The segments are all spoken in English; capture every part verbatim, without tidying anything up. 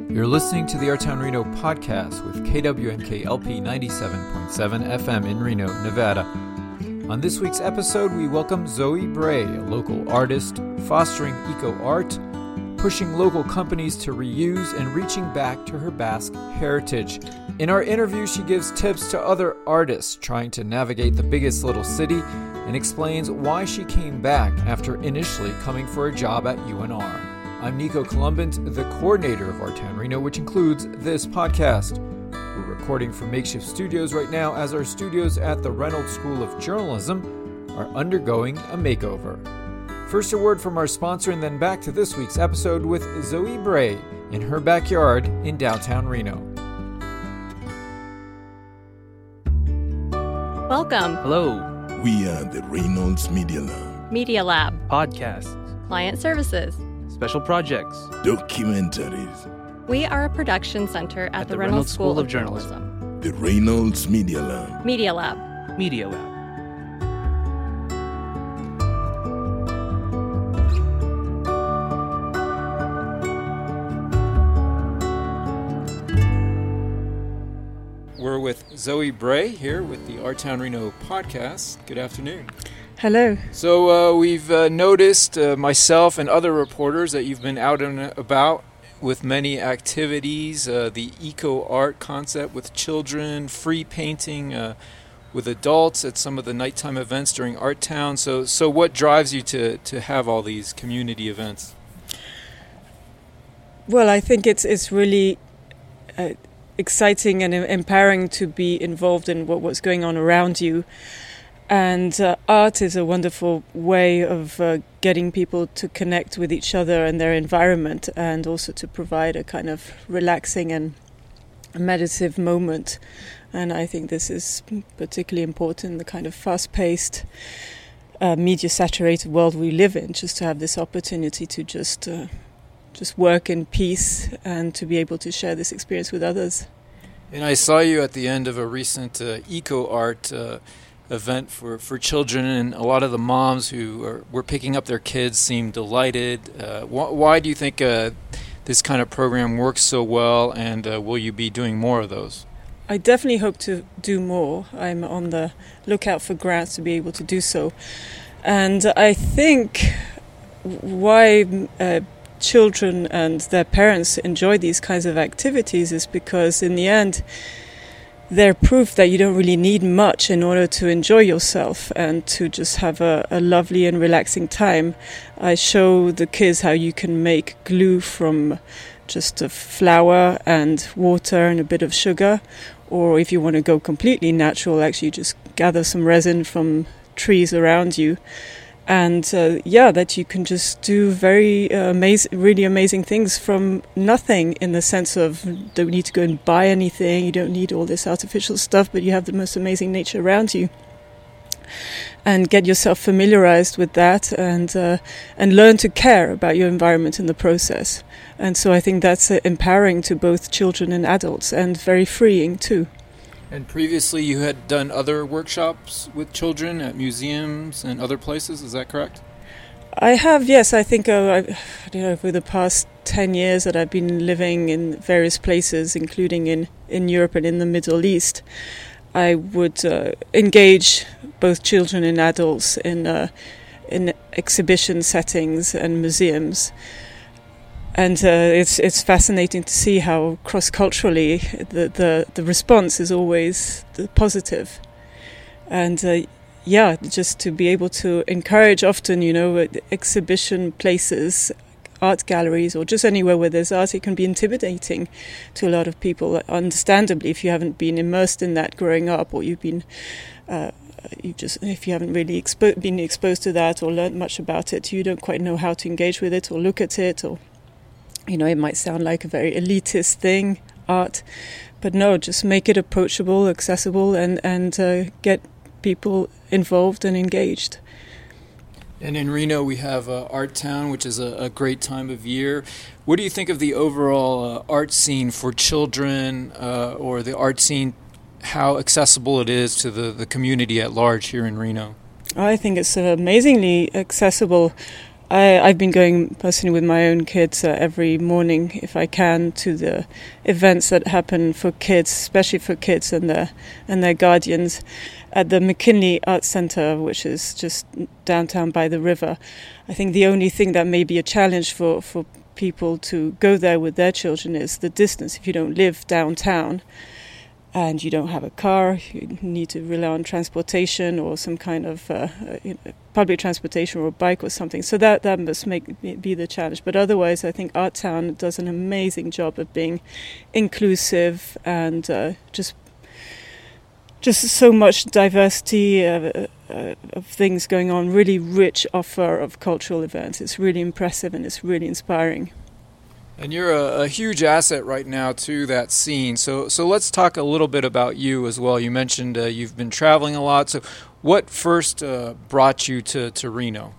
You're listening to the Art Town Reno podcast with K W N K L P ninety-seven point seven F M in Reno, Nevada. On this week's episode, we welcome Zoe Bray, a local artist, fostering eco-art, pushing local companies to reuse, and reaching back to her Basque heritage. In our interview, she gives tips to other artists trying to navigate the biggest little city and explains why she came back after initially coming for a job at U N R. I'm Nico Columbant, the coordinator of Art Town Reno, which includes this podcast. We're recording from makeshift studios right now as our studios at the Reynolds School of Journalism are undergoing a makeover. First, a word from our sponsor, and then back to this week's episode with Zoe Bray in her backyard in downtown Reno. Welcome. Hello. We are the Reynolds Media Lab. Media Lab. Podcasts. Client services. Special projects. Documentaries. We are a production center at, at the, the Reynolds, Reynolds School, School of Journalism. Journalism. The Reynolds Media Lab. Media Lab. Media Lab. We're with Zoe Bray here with the Art Town Reno podcast. Good afternoon. Hello. So uh, we've uh, noticed, uh, myself and other reporters, that you've been out and about with many activities, uh, the eco-art concept with children, free painting uh, with adults at some of the nighttime events during Art Town. So, so what drives you to, to have all these community events? Well, I think it's it's really uh, exciting and empowering to be involved in what, what's going on around you. And uh, art is a wonderful way of uh, getting people to connect with each other and their environment, and also to provide a kind of relaxing and meditative moment. And I think this is particularly important in the kind of fast-paced, uh, media-saturated world we live in, just to have this opportunity to just uh, just work in peace and to be able to share this experience with others. And I saw you at the end of a recent uh, eco-art uh, event for, for children, and a lot of the moms who are, were picking up their kids seemed delighted. Uh, wh- why do you think uh, this kind of program works so well, and uh, will you be doing more of those? I definitely hope to do more. I'm on the lookout for grants to be able to do so. And I think why uh, children and their parents enjoy these kinds of activities is because in the end they're proof that you don't really need much in order to enjoy yourself and to just have a, a lovely and relaxing time. I show the kids how you can make glue from just a flour and water and a bit of sugar, or if you want to go completely natural, actually just gather some resin from trees around you. And uh, yeah, that you can just do very uh, amazing, really amazing things from nothing, in the sense of don't need to go and buy anything. You don't need all this artificial stuff, but you have the most amazing nature around you. And get yourself familiarized with that, and uh, and learn to care about your environment in the process. And so I think that's uh, empowering to both children and adults, and very freeing too. And previously you had done other workshops with children at museums and other places, is that correct? I have, yes. I think uh, I, I don't know, over the past ten years that I've been living in various places, including in, in Europe and in the Middle East, I would uh, engage both children and adults in uh, in exhibition settings and museums. And uh, it's it's fascinating to see how cross-culturally the, the, the response is always positive. And uh, yeah, just to be able to encourage often, you know, exhibition places, art galleries, or just anywhere where there's art, it can be intimidating to a lot of people, understandably, if you haven't been immersed in that growing up, or you've been... Uh, you just if you haven't really expo- been exposed to that or learned much about it, you don't quite know how to engage with it or look at it, or... You know, it might sound like a very elitist thing, art, but no, just make it approachable, accessible, and, and uh, get people involved and engaged. And in Reno, we have uh, Art Town, which is a, a great time of year. What do you think of the overall uh, art scene for children, uh, or the art scene, how accessible it is to the, the community at large here in Reno? I think it's amazingly accessible. I, I've been going personally with my own kids uh, every morning, if I can, to the events that happen for kids, especially for kids and their and their guardians, at the McKinley Arts Centre, which is just downtown by the river. I think the only thing that may be a challenge for, for people to go there with their children is the distance. If you don't live downtown and you don't have a car, you need to rely on transportation or some kind of uh, you know, public transportation or a bike or something. So that, that must make be the challenge. But otherwise, I think Art Town does an amazing job of being inclusive and uh, just just so much diversity uh, uh, of things going on. Really rich offer of cultural events. It's really impressive and it's really inspiring. And you're a, a huge asset right now to that scene. So so let's talk a little bit about you as well. You mentioned uh, you've been traveling a lot. So what first uh, brought you to, to Reno?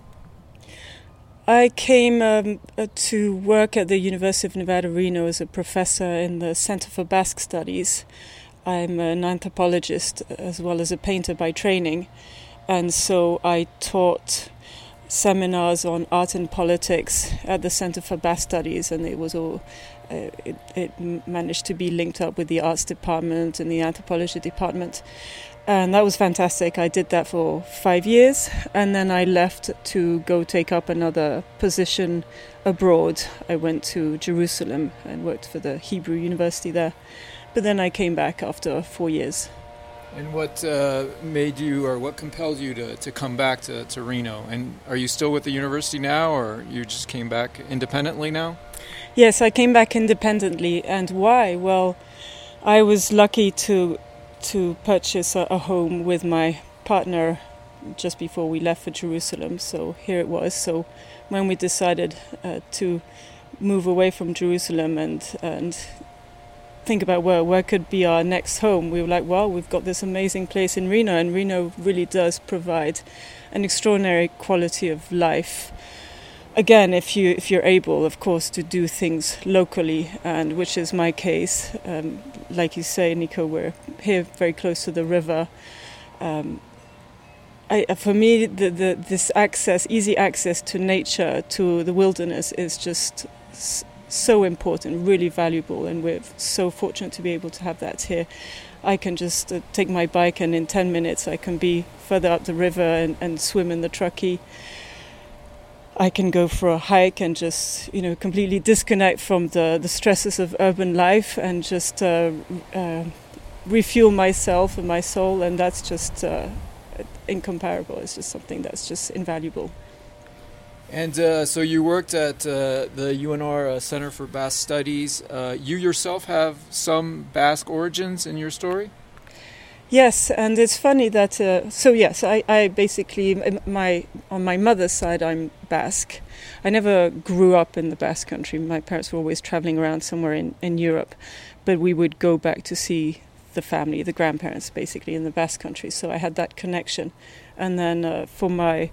I came um, uh, to work at the University of Nevada, Reno as a professor in the Center for Basque Studies. I'm an anthropologist as well as a painter by training. And so I taught seminars on art and politics at the Center for Basque Studies, and it was all uh, it, it managed to be linked up with the arts department and the anthropology department, and that was fantastic. I did that for five years, and then I left to go take up another position abroad. I went to Jerusalem and worked for the Hebrew University there, but then I came back after four years. And what uh, made you, or what compelled you to, to come back to, to Reno? And are you still with the university now, or you just came back independently now? Yes, I came back independently. And why? Well, I was lucky to to purchase a, a home with my partner just before we left for Jerusalem. So here it was. So when we decided uh, to move away from Jerusalem and and think about where where could be our next home, we were like, well, we've got this amazing place in Reno, and Reno really does provide an extraordinary quality of life. Again, if you if you're able, of course, to do things locally, and which is my case. Um, like you say, Nico, we're here very close to the river. Um, I, for me, the, the this access, easy access to nature, to the wilderness, is just so important, really valuable, and we're so fortunate to be able to have that here. I can just uh, take my bike, and in ten minutes I can be further up the river and, and swim in the Truckee. I can go for a hike and just, you know, completely disconnect from the, the stresses of urban life and just uh, uh, refuel myself and my soul, and that's just uh, incomparable. It's just something that's just invaluable. And uh, so you worked at uh, the U N R uh, Center for Basque Studies. Uh, you yourself have some Basque origins in your story? Yes, and it's funny that, uh, so yes, I, I basically, my on my mother's side, I'm Basque. I never grew up in the Basque country. My parents were always traveling around somewhere in, in Europe, but we would go back to see the family, the grandparents, basically, in the Basque country. So I had that connection. And then uh, for my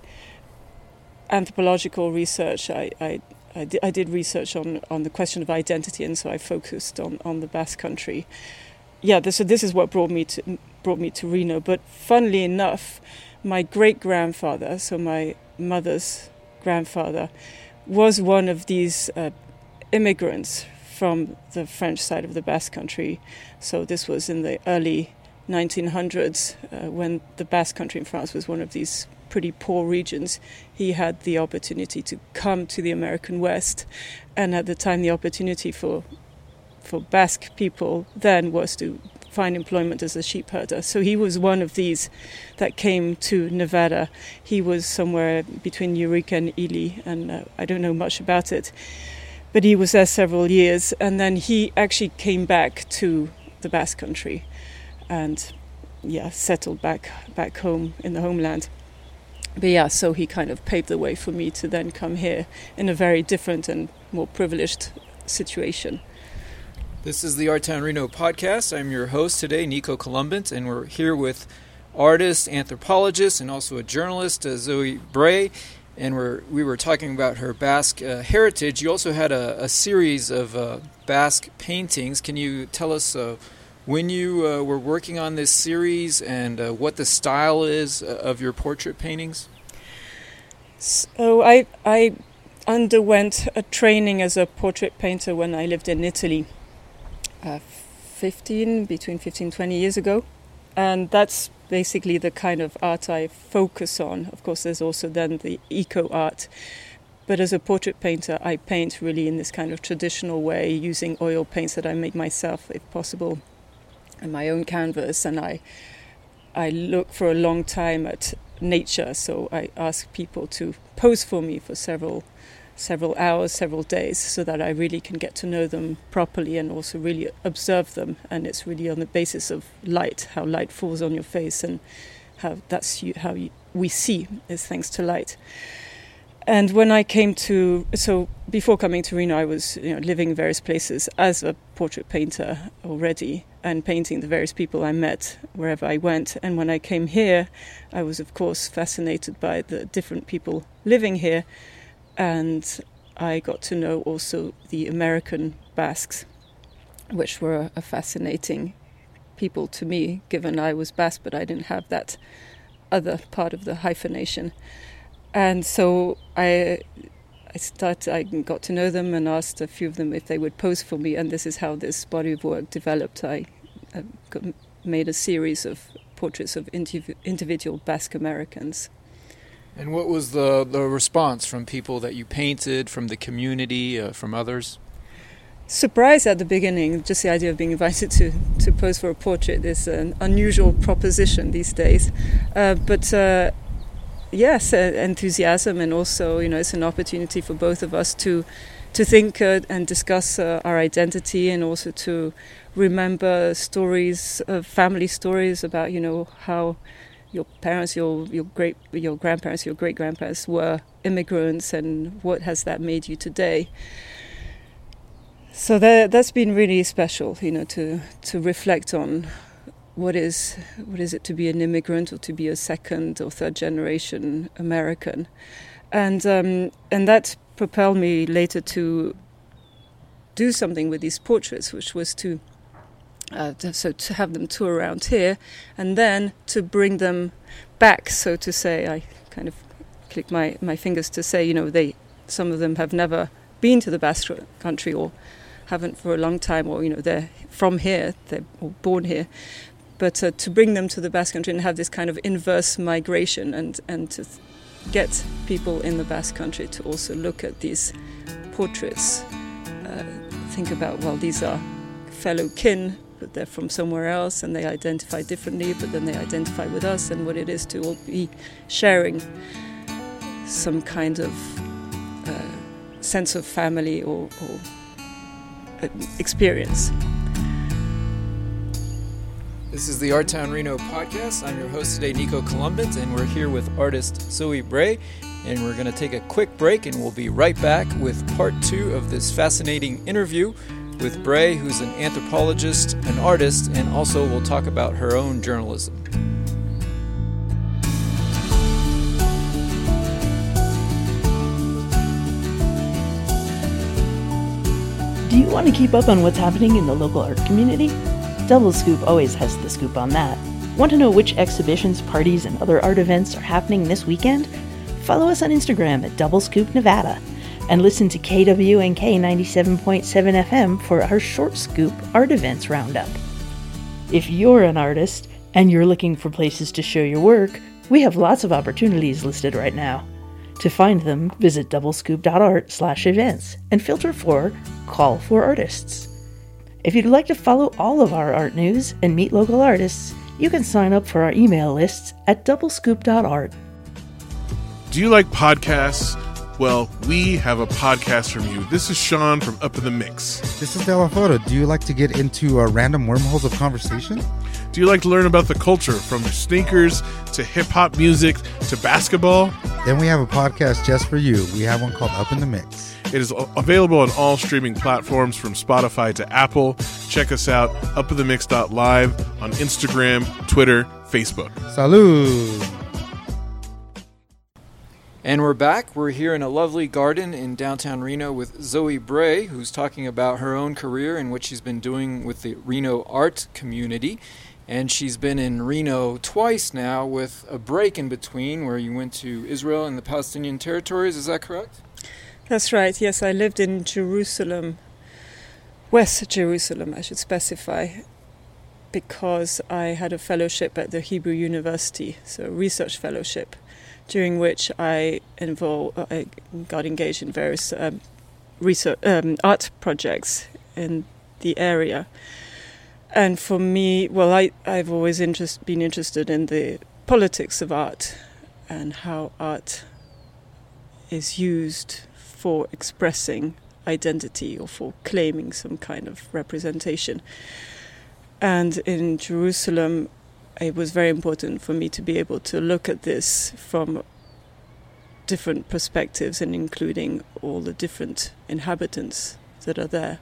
anthropological research, I, I, I, di- I did research on, on the question of identity, and so I focused on, on the Basque country. Yeah, this, so this is what brought me to brought me to Reno. But funnily enough, my great-grandfather, so my mother's grandfather, was one of these uh, immigrants from the French side of the Basque country. So this was in the early nineteen hundreds, uh, when the Basque country in France was one of these pretty poor regions. He had the opportunity to come to the American West, and at the time the opportunity for for Basque people then was to find employment as a sheep herder. So he was one of these that came to Nevada. He was somewhere between Eureka and Ely, and uh, I don't know much about it, but he was there several years, and then he actually came back to the Basque country and yeah settled back back home in the homeland. But yeah, so he kind of paved the way for me to then come here in a very different and more privileged situation. This is the Art Town Reno podcast. I'm your host today, Nico Columbant, and we're here with artist, anthropologist, and also a journalist, uh, Zoe Bray. And we're we were talking about her Basque uh, heritage. You also had a, a series of uh, Basque paintings. Can you tell us uh, when you uh, were working on this series and uh, what the style is of your portrait paintings? So I I underwent a training as a portrait painter when I lived in Italy uh, fifteen, between fifteen and twenty years ago. And that's basically the kind of art I focus on. Of course, there's also then the eco art. But as a portrait painter, I paint really in this kind of traditional way, using oil paints that I make myself, if possible, and my own canvas. And I I look for a long time at nature, so I ask people to pose for me for several several hours, several days, so that I really can get to know them properly and also really observe them. And it's really on the basis of light, how light falls on your face, and how that's you, how you, we see is thanks to light. And when I came to, so before coming to Reno, I was you know, living in various places as a portrait painter already and painting the various people I met wherever I went. And when I came here, I was, of course, fascinated by the different people living here. And I got to know also the American Basques, which were a fascinating people to me, given I was Basque, but I didn't have that other part of the hyphenation. And so I I started, I got to know them and asked a few of them if they would pose for me, and this is how this body of work developed. I, I got, made a series of portraits of indiv- individual Basque Americans. And what was the, the response from people that you painted, from the community, uh, from others? Surprise at the beginning. Just the idea of being invited to, to pose for a portrait is an unusual proposition these days. Uh, but... Uh, Yes, uh, enthusiasm, and also, you know, it's an opportunity for both of us to to think uh, and discuss uh, our identity, and also to remember stories, uh, family stories about, you know, how your parents, your your great, your grandparents, your great grandparents were immigrants, and what has that made you today. So that that's been really special, you know, to to reflect on. What is what is it to be an immigrant, or to be a second or third generation American, and um, and that propelled me later to do something with these portraits, which was to, uh, to so to have them tour around here, and then to bring them back. So to say, I kind of click my, my fingers to say, you know, they some of them have never been to the Basque Country, or haven't for a long time, or you know, they're from here, they're born here. But uh, to bring them to the Basque Country and have this kind of inverse migration, and, and to th- get people in the Basque Country to also look at these portraits, uh, think about, well, these are fellow kin, but they're from somewhere else, and they identify differently, but then they identify with us, and what it is to all be sharing some kind of uh, sense of family or, or uh, experience. This is the Art Town Reno podcast. I'm your host today, Nico Columbus, and we're here with artist Zoe Bray. And we're going to take a quick break, and we'll be right back with part two of this fascinating interview with Bray, who's an anthropologist, an artist, and also we'll talk about her own journalism. Do you want to keep up on what's happening in the local art community? Double Scoop always has the scoop on that. Want to know which exhibitions, parties, and other art events are happening this weekend? Follow us on Instagram at Double Scoop Nevada, and listen to K W N K ninety-seven point seven F M for our Short Scoop Art Events Roundup. If you're an artist and you're looking for places to show your work, we have lots of opportunities listed right now. To find them, visit doublescoop.art slash events and filter for Call for Artists. If you'd like to follow all of our art news and meet local artists, you can sign up for our email lists at doublescoop dot art. Do you like podcasts? Well, we have a podcast from you. This is Sean from Up in the Mix. This is Delafoto. Do you like to get into uh, random wormholes of conversation? Do you like to learn about the culture, from sneakers to hip-hop music to basketball? Then we have a podcast just for you. We have one called Up in the Mix. It is available on all streaming platforms from Spotify to Apple. Check us out, up in the mix dot live, on Instagram, Twitter, Facebook. Salud! And we're back. We're here in a lovely garden in downtown Reno with Zoe Bray, who's talking about her own career and what she's been doing with the Reno art community. And she's been in Reno twice now, with a break in between where you went to Israel and the Palestinian territories. Is that correct? That's right, yes. I lived in Jerusalem, West Jerusalem, I should specify, because I had a fellowship at the Hebrew University, so a research fellowship, during which I, involved, I got engaged in various um, research, um, art projects in the area. And for me, well, I, I've always interest, been interested in the politics of art and how art is used for expressing identity or for claiming some kind of representation. And in Jerusalem, it was very important for me to be able to look at this from different perspectives and including all the different inhabitants that are there.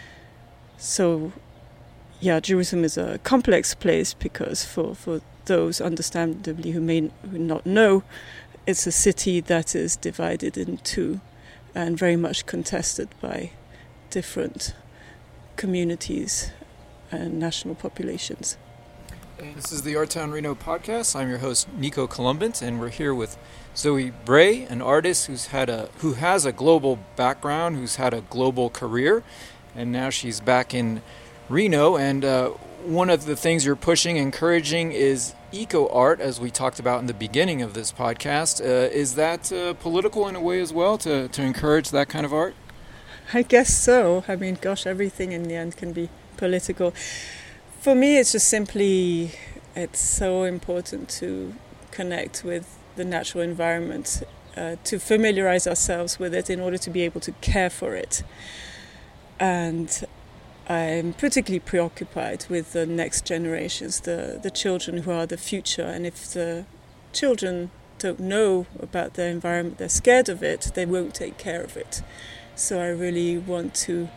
So, yeah, Jerusalem is a complex place because for, for those, understandably, who may not know, it's a city that is divided in two and very much contested by different communities and national populations. This is the Art Town Reno podcast. I'm your host, Nico Columbant, and we're here with Zoe Bray, an artist who's had a who has a global background, who's had a global career, and now she's back in Reno. And uh, one of the things you're pushing, encouraging, is eco art, as we talked about in the beginning of this podcast. Uh, is that uh, political in a way as well, to, to encourage that kind of art? I guess so. I mean, gosh, everything in the end can be political. For me, it's just simply, it's so important to connect with the natural environment, uh, to familiarize ourselves with it in order to be able to care for it. And I'm particularly preoccupied with the next generations, the, the children who are the future. And if the children don't know about their environment, they're scared of it, they won't take care of it. So I really want to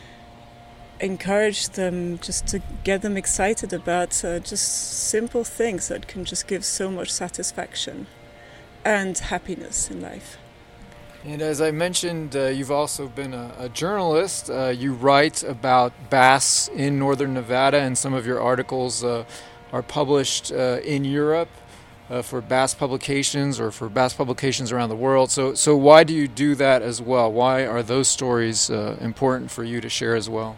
encourage them, just to get them excited about uh, just simple things that can just give so much satisfaction and happiness in life. And as I mentioned, uh, you've also been a, a journalist. Uh, you write about bass in northern Nevada, and some of your articles uh, are published uh, in Europe uh, for bass publications or for bass publications around the world. So, so why do you do that as well? Why are those stories uh, important for you to share as well?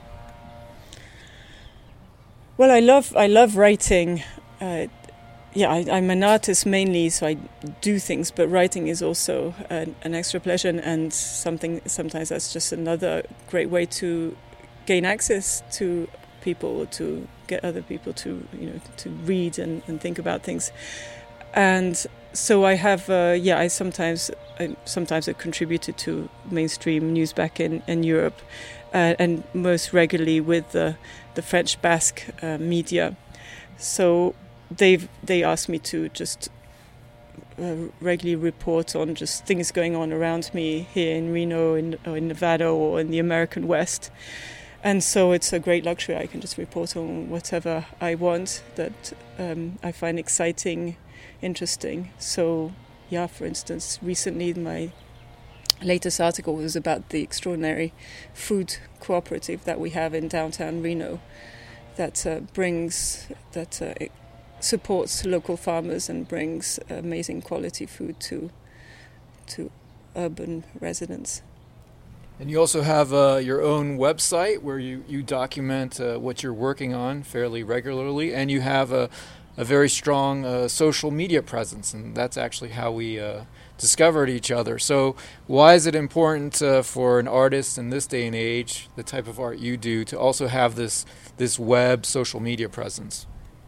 Well, I love I love writing. Uh, yeah, I, I'm an artist mainly, so I do things. But writing is also an, an extra pleasure, and, and something. Sometimes that's just another great way to gain access to people, to get other people to you know to read and, and think about things. And so I have, uh, yeah, I sometimes I, sometimes I contributed to mainstream news back in in Europe. Uh, and most regularly with the, the French Basque uh, media. So they've they asked me to just uh, regularly report on just things going on around me here in Reno, in, or in Nevada, or in the American West. And so it's a great luxury. I can just report on whatever I want that um, I find exciting, interesting. So, yeah, for instance, recently my latest article was about the extraordinary food cooperative that we have in downtown Reno that uh, brings, that uh, supports local farmers and brings amazing quality food to to urban residents. And you also have uh, your own website where you, you document uh, what you're working on fairly regularly, and you have a, a very strong uh, social media presence, and that's actually how we uh, discovered each other. So why is it important uh, for an artist in this day and age, the type of art you do, to also have this this web social media presence?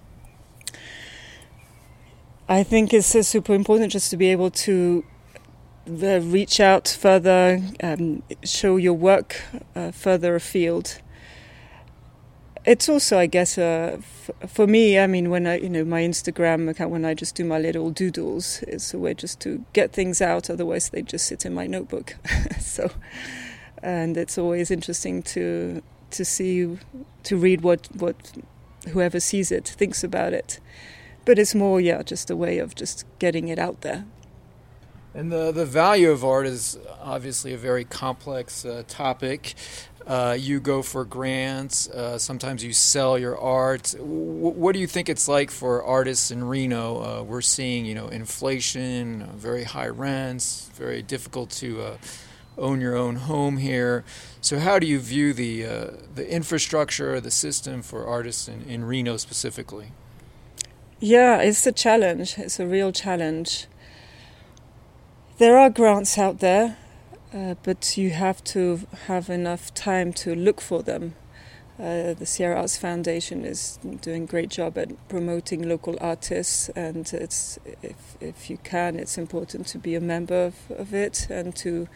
I think it's uh, super important just to be able to uh, reach out further, um, show your work uh, further afield. It's also, I guess, uh, f- for me, I mean, when I, you know, my Instagram account, when I just do my little doodles, it's a way just to get things out. Otherwise, they just sit in my notebook. So, and it's always interesting to to see, to read what what whoever sees it thinks about it. But it's more, yeah, just a way of just getting it out there. And the the value of art is obviously a very complex uh, topic. Uh, you go for grants. Uh, sometimes you sell your art. W- what do you think it's like for artists in Reno? Uh, we're seeing, you know, inflation, uh, very high rents, very difficult to uh, own your own home here. So how do you view the uh, the infrastructure, the system for artists in, in Reno specifically? Yeah, it's a challenge. It's a real challenge. There are grants out there, uh, but you have to have enough time to look for them. Uh, the Sierra Arts Foundation is doing a great job at promoting local artists, and it's if if you can, it's important to be a member of, of it and to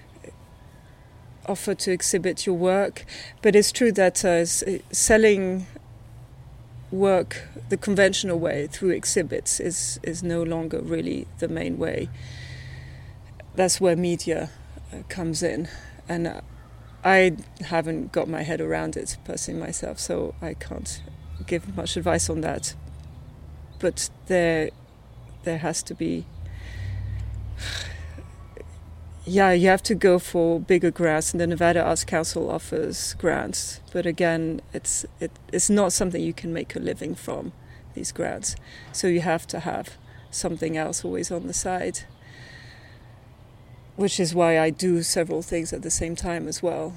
offer to exhibit your work. But it's true that uh, selling work the conventional way through exhibits is, is no longer really the main way. That's where media uh, comes in. And uh, I haven't got my head around it personally myself, so I can't give much advice on that. But there, there has to be... Yeah, you have to go for bigger grants, and the Nevada Arts Council offers grants. But again, it's it, it's not something you can make a living from, these grants. So you have to have something else always on the side, which is why I do several things at the same time as well.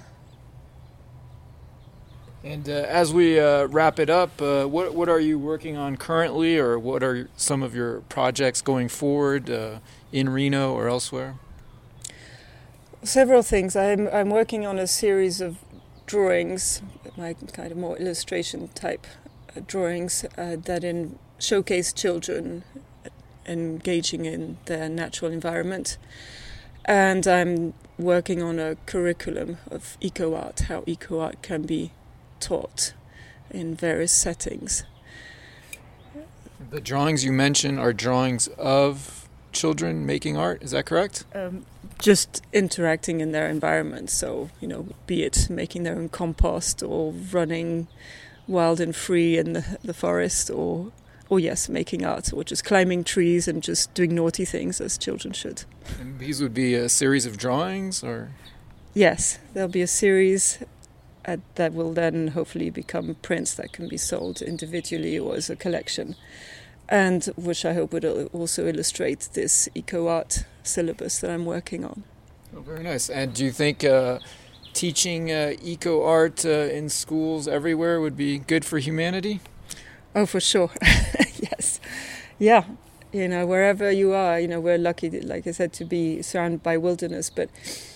And uh, as we uh, wrap it up, uh, what what are you working on currently, or what are some of your projects going forward uh, in Reno or elsewhere? Several things. I'm I'm working on a series of drawings, my kind of more illustration type uh, drawings uh, that in showcase children engaging in their natural environment. And I'm working on a curriculum of eco-art, how eco-art can be taught in various settings. The drawings you mentioned are drawings of children making art, is that correct? Um, just interacting in their environment, so, you know, be it making their own compost or running wild and free in the, the forest, or, or yes, making art, or just climbing trees and just doing naughty things as children should. And these would be a series of drawings, or? Yes, there'll be a series at, that will then hopefully become prints that can be sold individually or as a collection, and which I hope would also illustrate this eco-art syllabus that I'm working on. Oh, very nice. And do you think uh, teaching uh, eco-art uh, in schools everywhere would be good for humanity? Oh, for sure. Yes. Yeah. You know, wherever you are, you know, we're lucky, like I said, to be surrounded by wilderness, but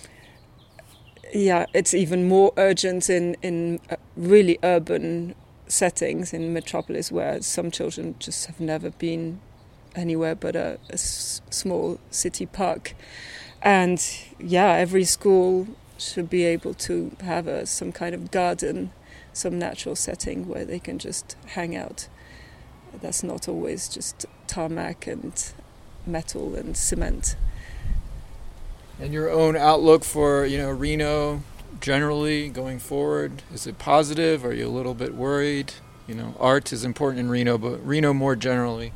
yeah, it's even more urgent in, in really urban settings in metropolis, where some children just have never been anywhere but a, a s- small city park. And yeah, every school should be able to have a, some kind of garden, some natural setting where they can just hang out. That's not always just tarmac and metal and cement. And your own outlook for, you know, Reno generally going forward, is it positive? Are you a little bit worried? You know, art is important in Reno, but Reno more generally.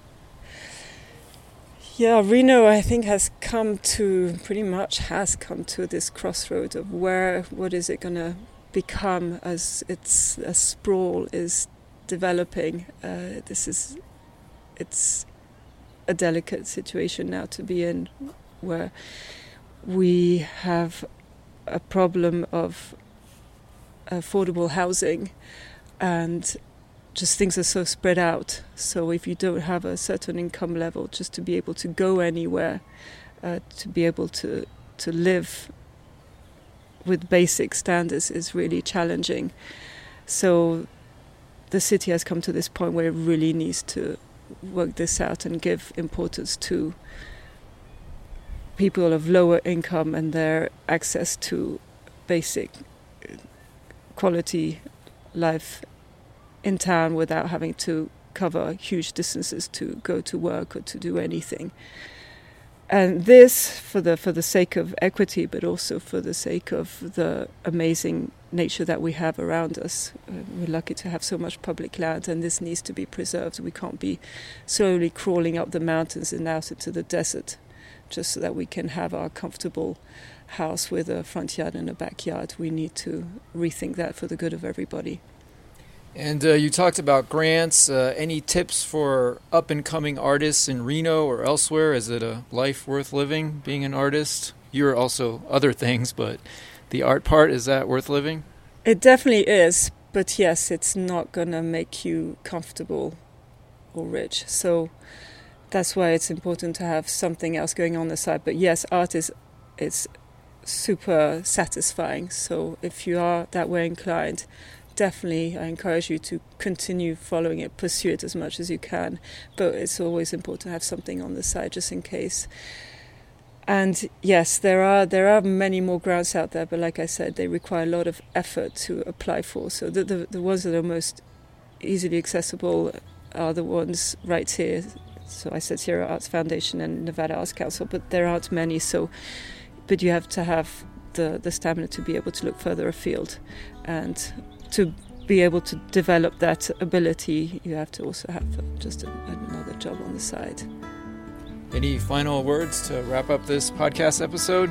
Yeah, Reno, I think, has come to, pretty much has come to this crossroad of where, what is it going to become as its as sprawl is developing. Uh, this is, it's a delicate situation now to be in, where we have a problem of affordable housing, and just things are so spread out. So if you don't have a certain income level, just to be able to go anywhere, uh, to be able to to live with basic standards is really challenging. So the city has come to this point where it really needs to work this out and give importance to people of lower income and their access to basic quality life in town without having to cover huge distances to go to work or to do anything. And this for the for the sake of equity, but also for the sake of the amazing nature that we have around us. Uh, we're lucky to have so much public land, and this needs to be preserved. We can't be slowly crawling up the mountains and out into the desert just so that we can have our comfortable house with a front yard and a backyard. We need to rethink that for the good of everybody. And uh, you talked about grants. Uh, any tips for up-and-coming artists in Reno or elsewhere? Is it a life worth living, being an artist, you're also other things, but the art part, is that worth living? It definitely is, but yes, it's not going to make you comfortable or rich. So that's why it's important to have something else going on the side. But yes, art is it's super satisfying. So if you are that way inclined, definitely I encourage you to continue following it, pursue it as much as you can. But it's always important to have something on the side just in case. And yes, there are there are many more grants out there, but like I said, they require a lot of effort to apply for. So the the, the ones that are most easily accessible are the ones right here. So I said Sierra Arts Foundation and Nevada Arts Council, but there aren't many. So, but you have to have the, the stamina to be able to look further afield, and to be able to develop that ability, you have to also have just a, another job on the side. Any final words to wrap up this podcast episode?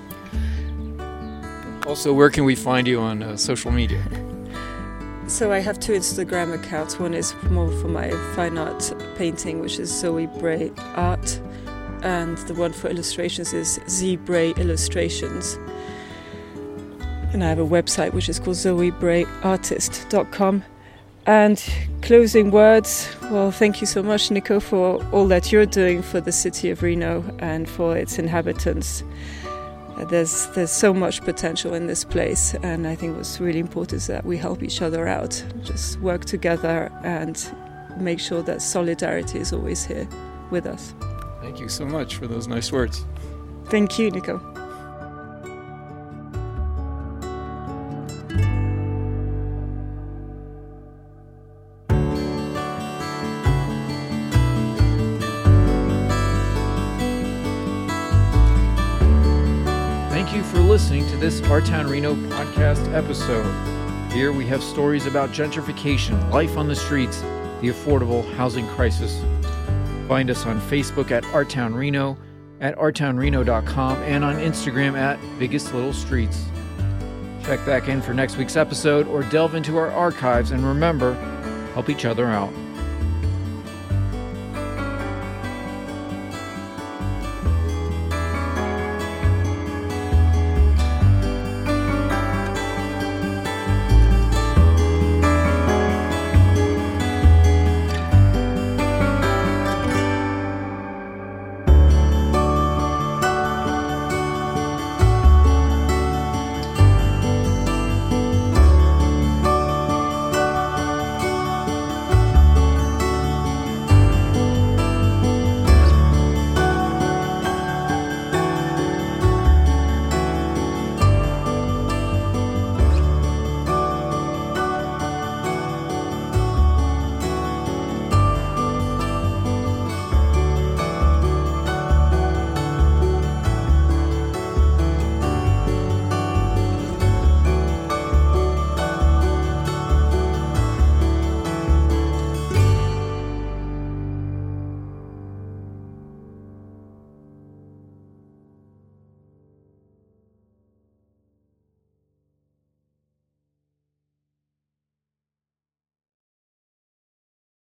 Also, where can we find you on uh, social media? So I have two Instagram accounts. One is more for my fine art painting, which is Zoe Bray Art, and the one for illustrations is Z Bray Illustrations. And I have a website which is called zoe bray artist dot com. And closing words, well, thank you so much, Nico, for all that you're doing for the city of Reno and for its inhabitants. Uh, there's there's so much potential in this place, and I think what's really important is that we help each other out, just work together and make sure that solidarity is always here with us. Thank you so much for those nice words. Thank you, Nico. Thank you for listening to this Our Town Reno podcast episode. Here we have stories about gentrification, life on the streets, the affordable housing crisis. Find us on Facebook at Our Town Reno, at our town reno dot com, and on Instagram at Biggest Little Streets. Check back in for next week's episode or delve into our archives, and remember, help each other out.